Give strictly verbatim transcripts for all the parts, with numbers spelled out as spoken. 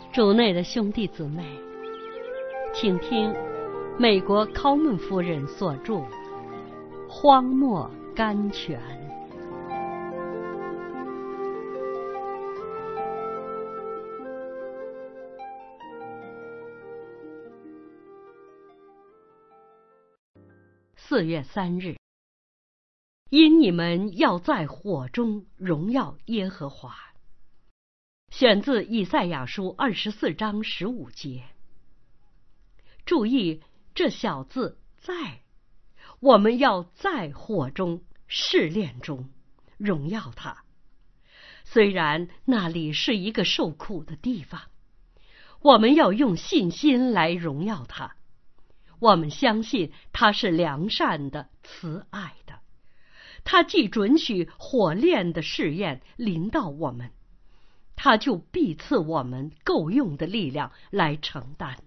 主内的兄弟姊妹，请听美国考门夫人所著《荒漠甘泉》。四月三日，因你们要在火中荣耀耶和华。选自以赛亚书二十四章十五节。注意这小字在，我们要在火中试炼中荣耀他。虽然那里是一个受苦的地方，我们要用信心来荣耀他。我们相信他是良善的、慈爱的，他既准许火炼的试验临到我们，他就必赐我们够用的力量来承担。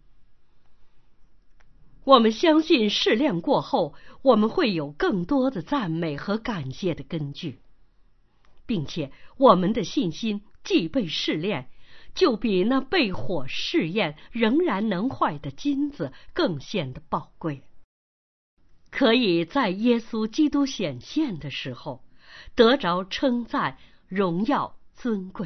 我们相信试炼过后，我们会有更多的赞美和感谢的根据，并且我们的信心既被试炼，就比那被火试验仍然能坏的金子更显得宝贵，可以在耶稣基督显现的时候得着称赞、荣耀、尊贵。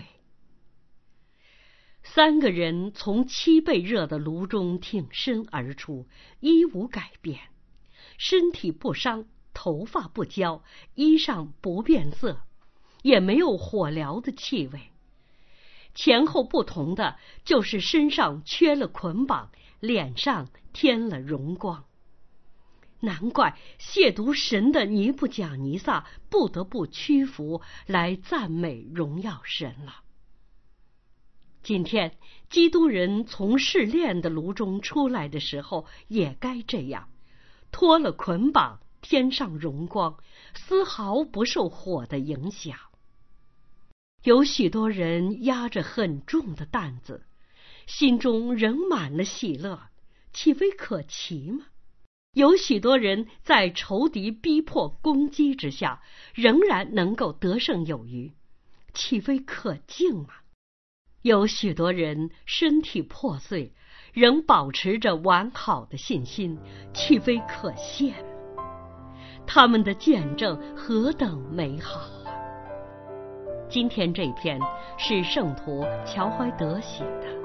三个人从七倍热的炉中挺身而出，衣无改变，身体不伤，头发不焦，衣裳不变色，也没有火燎的气味。前后不同的就是身上缺了捆绑，脸上添了荣光。难怪亵渎神的尼布甲尼撒不得不屈服来赞美荣耀神了。今天基督人从试炼的炉中出来的时候，也该这样，脱了捆绑，添上荣光，丝毫不受火的影响。有许多人压着很重的担子，心中仍满了喜乐，岂非可奇吗？有许多人在仇敌逼迫攻击之下，仍然能够得胜有余，岂非可敬吗？有许多人身体破碎，仍保持着完好的信心，岂非可羡吗？他们的见证何等美好啊！今天这篇是圣徒乔怀德写的。